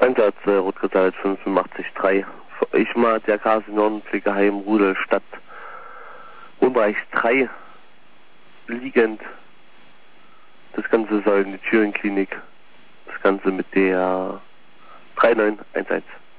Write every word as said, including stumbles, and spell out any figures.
Einsatz äh, Rotgresal fünfundachtzig drei. Ich mal der Casinorenpflegeheim Rudelstadt. Wohnbereich drei liegend. Das Ganze soll in die Thürenklinik. Das Ganze mit der drei neun eins eins.